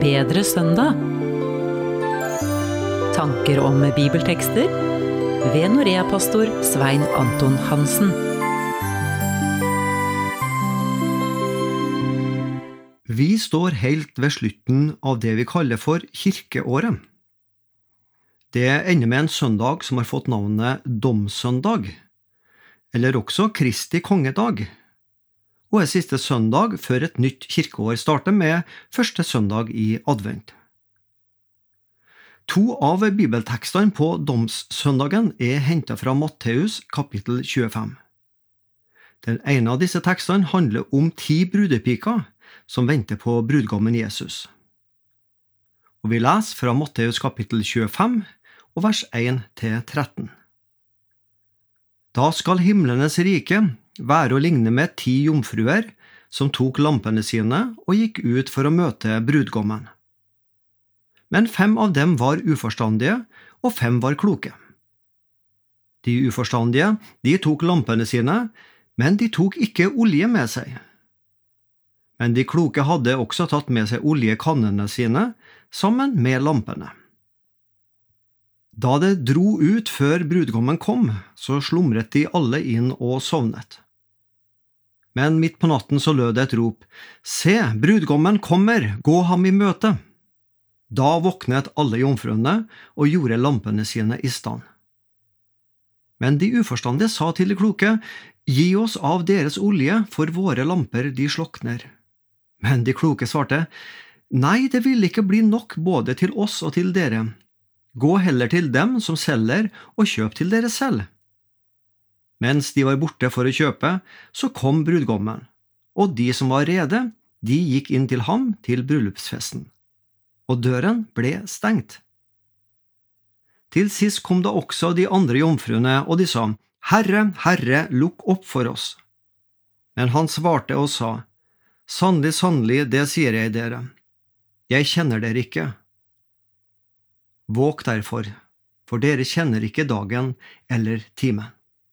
bedre søndag. Tanker om bibeltekster ved Norea-pastor Svein Anton Hansen. Vi står helt ved slutten av det vi kaller for kirkeåret. Det ender med en søndag som har fått navnet Domssøndag, eller også Kristi kongedag, og er siste søndag før et nytt kirkeår starter med første søndag i advent. To av bibeltekstene på Domssøndagen er hentet fra Matteus kapittel 25. Den ene av disse tekstene handler om 10 brudepiker som venter på brudgommen Jesus. Og vi leser fra Matteus kapittel 25 og vers 1-13. Da skal himlenes rike være å ligne med 10 jomfruer som tok lampene sine og gikk ut for å møte brudgommen. Men 5 av dem var uforstandige, og 5 var kloke. De uforstandige, de tok lampene sine, men de tok ikke olje med seg. Men de kloke hadde også tatt med seg oljekannene sine, sammen med lampene. Da det dro ut før brudgommen kom, så slumret de alle inn og sovnet. Men midt på natten så lød det et rop: «Se, brudgommen kommer, gå ham i møte!» Da våknet alle jomfruene og gjorde lampene sine i stand. Men de uforstandige sa til de kloke: «Gi oss av deres olje, for våre lamper de slokner.» Men de kloke svarte: «Nei, det vil ikke bli nok både til oss og til dere. Gå heller til dem som selger, og kjøp til dere selv.» Mens de var borte for å kjøpe, så kom brudgommen, og de som var rede, de gikk inn til ham til bryllupsfesten, og døren ble stengt. Til sist kom da også de andre jomfruene, og de sa: «Herre, Herre, lukk opp for oss.» Men han svarte og sa: «Sannelig, sannelig, det sier jeg dere. Jeg kjenner dere ikke. Våg derfor, for dere kjenner ikke dagen eller timen.»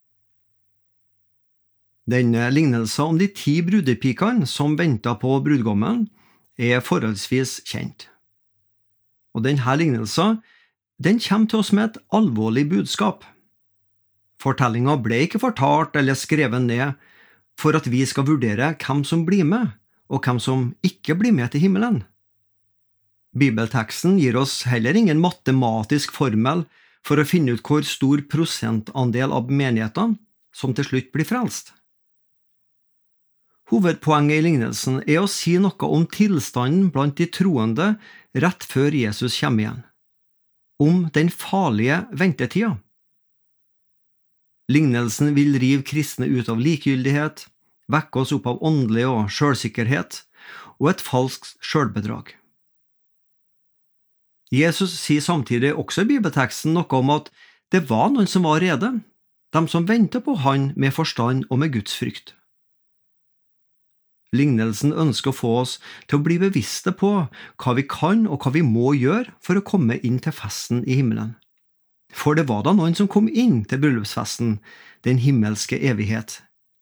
Denne lignelsen om de 10 brudepikene som ventet på brudgommen er forholdsvis kjent. Og denne lignelsen, den kommer til oss med et alvorlig budskap. Fortellingen ble ikke fortalt eller skrevet ned for at vi skal vurdere hvem som blir med, og hvem som ikke blir med til himmelen. Bibelteksten gir oss heller ingen matematisk formel for å finne ut hvor stor prosentandel av menighetene som til slutt blir frelst. Hovedpoenget i lignelsen er å si noe om tilstanden blant de troende rett før Jesus kommer igjen, om den farlige ventetida. Lignelsen vil rive kristne ut av likegyldighet, vekke oss opp av åndelig og selvsikkerhet og et falskt selvbedrag. Jesus sier samtidig også i bibelteksten noe om at det var noen som var rede, de som ventet på han med forstand og med Guds frykt. Lignelsen ønsker å få oss til å bli bevisste på hva vi kan og hva vi må gjøre for å komme inn til festen i himmelen. For det var da noen som kom inn til bryllupsfesten, den himmelske evighet.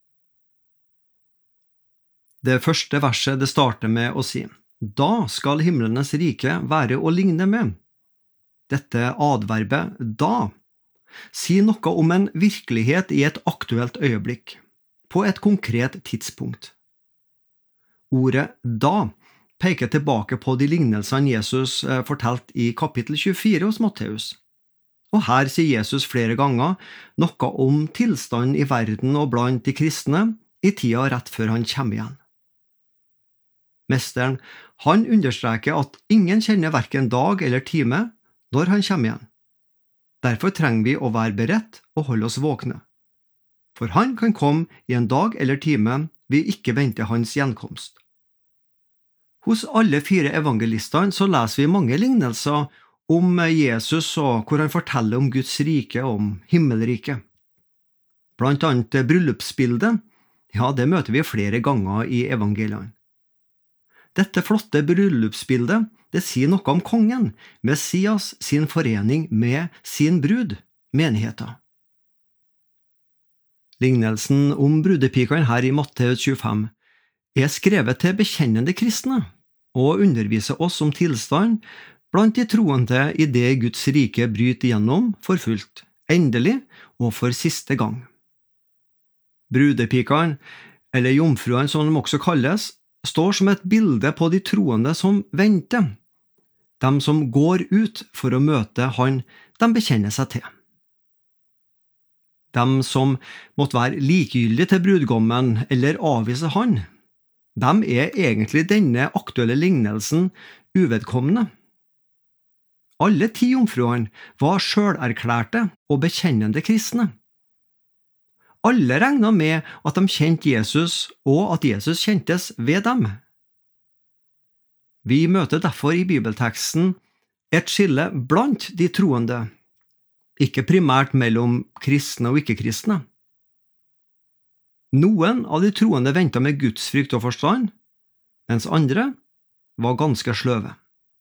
Det første verset det starter med å si: «Da skal himlenes rike være å ligne med.» Dette adverbet «da» sier noe om en virkelighet i et aktuelt øyeblikk, på et konkret tidspunkt. Ordet «da» peker tilbake på de lignelsene Jesus fortalte i kapittel 24 hos Matteus. Og her sier Jesus flere ganger noe om tilstanden i verden og blant de kristne i tida rett før han kommer igjen. Mesteren, han understreker at ingen kjenner hverken dag eller time når han kommer igjen. Derfor trenger vi å være beredt og holde oss våkne. For han kan komme i en dag eller time vi ikke venter hans gjenkomst. Hos alle 4 evangelistene så leser vi mange lignelser om Jesus og hvor han forteller om Guds rike og om himmelriket. Blant annet bryllupsbildet, ja, det møter vi flere ganger i evangeliene. Dette flotte bryllupsbildet, det sier noe om kongen, Messias sin forening med sin brud, menigheten. Lignelsen om brudepikene her i Matteus 25 er skrevet til bekjennende kristne, og undervise oss om tilstand blant de troende i det Guds rike bryter gjennom for fullt, endelig og for siste gang. Brudepikene, eller jomfruene som de også kalles, står som et bilde på de troende som venter, de som går ut for å møte han de bekjenner seg til. De som måtte være likegyldige til brudgommen eller avvise han, de er egentlig denne aktuelle lignelsen uvedkommende. Alle 10 jomfruene var selverklærte og bekjennende kristne. Alle regnet med at de kjente Jesus, og at Jesus kjentes ved dem. Vi møter derfor i bibelteksten et skille blant de troende, ikke primært mellom kristne og ikke-kristne. Noen av de troende ventet med gudsfrykt og forstand, mens andre var ganske sløve.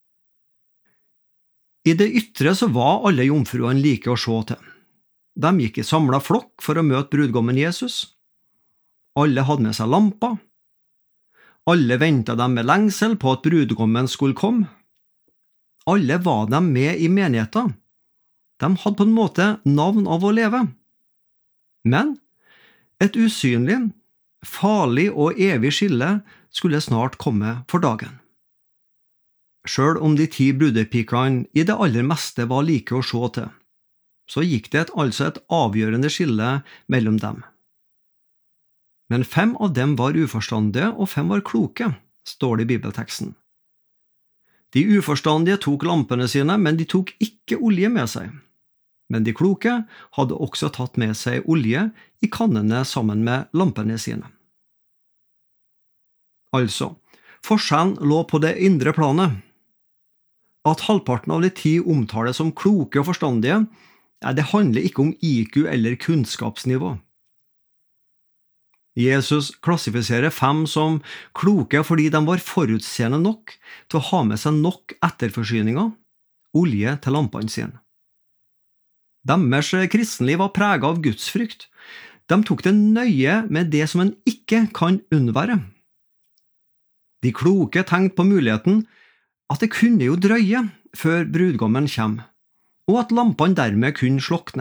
I det ytre så var alle jomfruene like å se til. De gikk i samlet flokk for å møte brudgommen Jesus. Alle hadde med seg lamper. Alle ventet dem med lengsel på at brudgommen skulle komme. Alle var de med i menigheten. De hadde på en måte navn av å leve. Men et usynlig, farlig og evig skille skulle snart komme for dagen. Selv om de 10 brudepikene i det aller meste var like å se til, så gikk det altså et avgjørende skille mellom dem. Men 5 av dem var uforstandige, og 5 var kloke, står det i bibelteksten. De uforstandige tok lampene sine, men de tok ikke olje med seg. Men de kloke hadde også tatt med seg olje i kannene sammen med lampene sine. Altså, forskjellen lå på det indre planet. At halvparten av de 10 omtales som kloke og forstandige, det handler ikke om IQ eller kunnskapsnivå. Jesus klassifiserer 5 som kloke fordi de var forutseende nok til å ha med seg nok etterforsyninger, olje til lampene sine. Deres kristenliv var preget av gudsfrykt. De tok det nøye med det som en ikke kan unnvære. De kloke tenkte på muligheten at det kunne jo drøye før brudgommen kom, og at lampene dermed kunne slokne.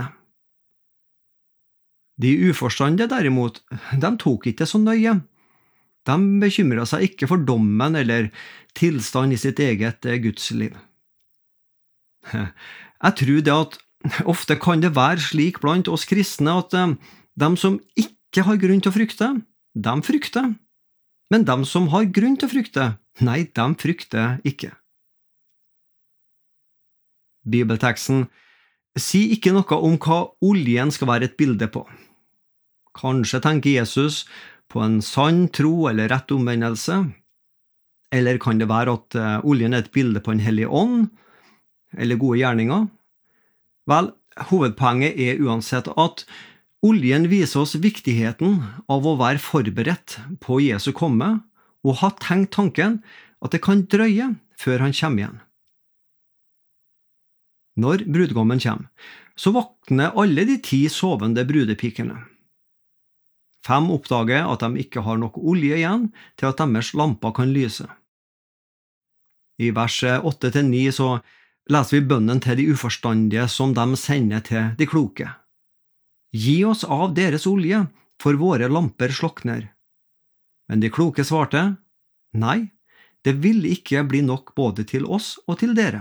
De uforstandige derimot, de tok ikke så nøye. De bekymret seg ikke for dommen eller tilstand i sitt eget gudsliv. Jeg tror det at ofte kan det være slik blant oss kristne at de som ikke har grunn til å frykte, de frykter. Men de som har grunn til å frykte, nei, de frykter ikke. Bibelteksten sier ikke noe om hva oljen skal være et bilde på. Kanskje tenker Jesus på en sann tro eller rett omvendelse, eller kan det være at oljen er et bilde på en hellig ånd, eller gode gjerninger? Vel, hovedpoenget er uansett at oljen viser oss viktigheten av å være forberedt på Jesu komme og ha tenkt tanken at det kan drøye før han kommer igjen. Når brudgommen kommer, så våkner alle de 10 sovende brudepikene. 5 oppdager at de ikke har nok olje igjen til at deres lamper kan lyse. I vers 8-9 så leser vi bønnen til de uforstandige som de sender til de kloke. Gi oss av deres olje, for våre lamper slokner. Men de kloke svarte, nei, det ville ikke bli nok både til oss og til dere.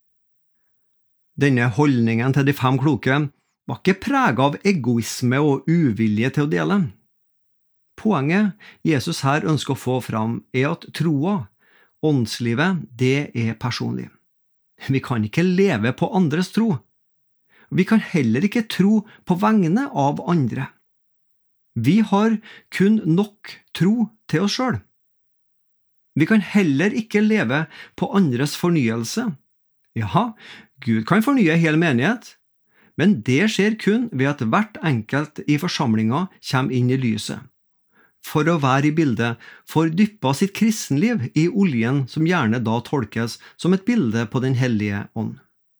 Denne holdningen til de 5 kloke var ikke preget av egoisme og uvilje til å dele. Poenget Jesus her ønsker å få fram er at troa, åndslivet, det er personlig. Vi kan ikke leve på andres tro. Vi kan heller ikke tro på vegne av andre. Vi har kun nok tro til oss selv. Vi kan heller ikke leve på andres fornyelse. Ja, Gud kan fornye hel menighet, men det skjer kun ved at hvert enkelt i forsamlinga kommer inn i lyset. For å være i bildet fordyppa sitt kristenliv i oljen som gjerne da tolkes som et bilde på den hellige ånd.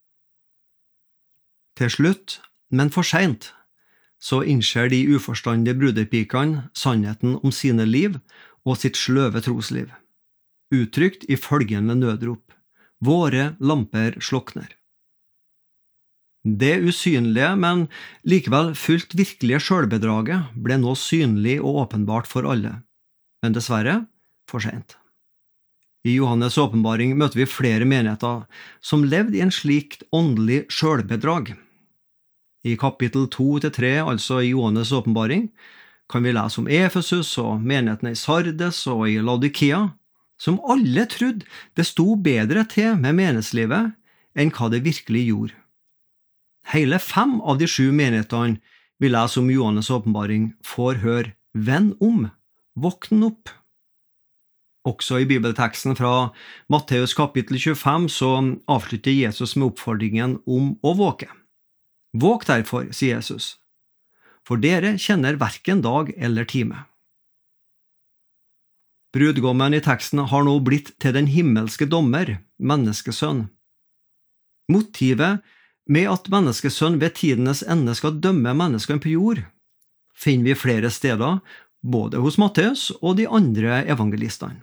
Til slutt, men for sent, så innser de uforstandige brudepikene sannheten om sine liv og sitt sløve trosliv. uttrykt i følgende nødrop: Våre lamper slokner. Det usynlige, men likevel fullt virkelige selvbedraget ble nå synlig og åpenbart for alle, men dessverre for sent. I Johannes' åpenbaring møter vi flere menigheter som levde i en slikt åndelig selvbedrag. I kapittel 2-3, altså i Johannes' åpenbaring, kan vi lese om Efesus og menighetene i Sardes og i Laodikea, som alle trodde det sto bedre til med menighetslivet enn hva det virkelig gjorde. Hele 5 av de 7 menighetene vi leser om Johannes' åpenbaring får høre «Vend om, våkn opp». Også i bibelteksten fra Matteus kapittel 25 så avslutter Jesus med oppfordringen om å våke. «Våk derfor», sier Jesus, «for dere kjenner hverken dag eller time». Brudgommen i teksten har nå blitt til den himmelske dommer, menneskesønn. Motivet med at menneskesønn ved tidenes ende skal dømme menneskene på jord, finner vi flere steder, både hos Matteus og de andre evangelistene.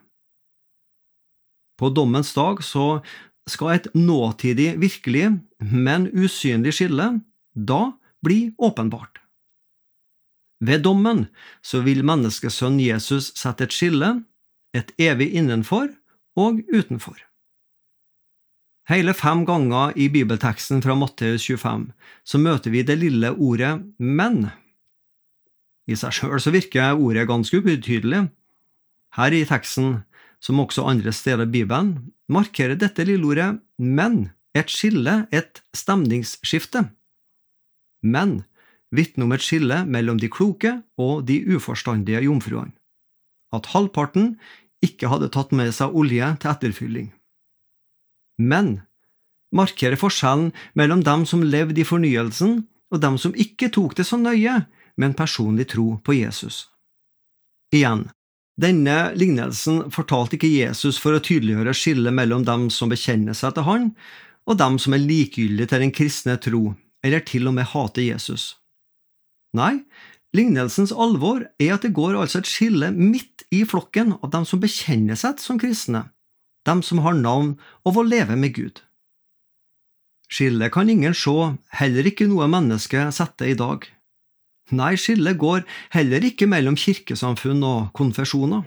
På dommens dag så skal et nåtidig virkelig, men usynlig skille da bli åpenbart. Ved dommen så vil menneskesønn Jesus sette et skille, et evig innenfor og utenfor. Hele 5 ganger i bibelteksten fra Matteus 25 så møter vi det lille ordet «men». I seg selv så virker ordet ganske ubetydelig. Her i teksten, som også andre steder i Bibelen, markerer dette lille ordet «men» et skille, et stemningsskifte. «Men» vitner om et skille mellom de kloke og de uforstandige jomfruene. At halvparten ikke hadde tatt med seg olje til etterfylling. Men markerer forskjellen mellom dem som levde i fornyelsen og dem som ikke tok det så nøye, men personlig tro på Jesus. Igjen, denne lignelsen fortalte ikke Jesus for å tydeliggjøre skillet mellom dem som bekjenner seg til han, og dem som er likegyldige til den kristne tro, eller til og med hater Jesus. Nei, lignelsens alvor er at det går altså et skille midt i flokken av dem som bekjenner seg som kristne, dem som har navn og vil leve med Gud. Skillet kan ingen se, heller ikke noe menneske sette i dag. Nei, skillet går heller ikke mellom kirkesamfunn og konfesjoner.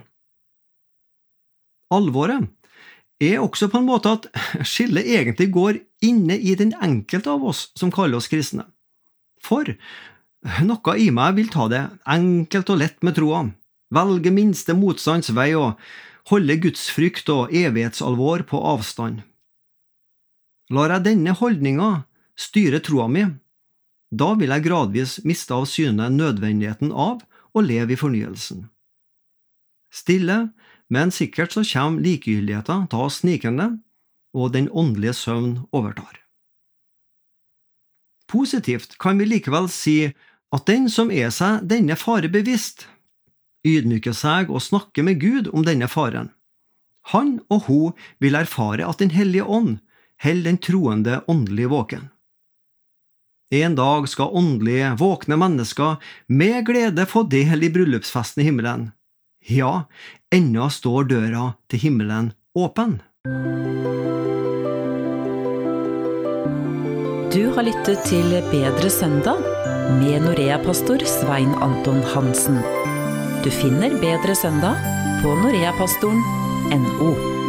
Alvoret er også på en måte at skillet egentlig går inne i den enkelte av oss som kaller oss kristne. For noe i meg vil ta det enkelt og lett med troa, velge minste motstands vei og holde gudsfrykt og evighetsalvor på avstand. Lar jeg denne holdninga styre troa mi, da vil jeg gradvis miste av syne nødvendigheten av å leve i fornyelsen. Stille, men sikkert så kommer likegyldigheten ta snikende, og den åndelige søvn overtar. Positivt kan vi likevel si at den som er seg denne fare bevisst, ydmyker seg og snakker med Gud om denne faren. Han og hun vil erfare at den hellige ånd holder den troende åndelig våken. En dag skal åndelig våkne mennesker med glede få del i bryllupsfesten i himmelen. Ja, ennå står døra til himmelen åpen. Du har lyttet til Bedre søndag med Norea-pastor Svein Anton Hansen. Du finner Bedre søndag på noreapastoren.no.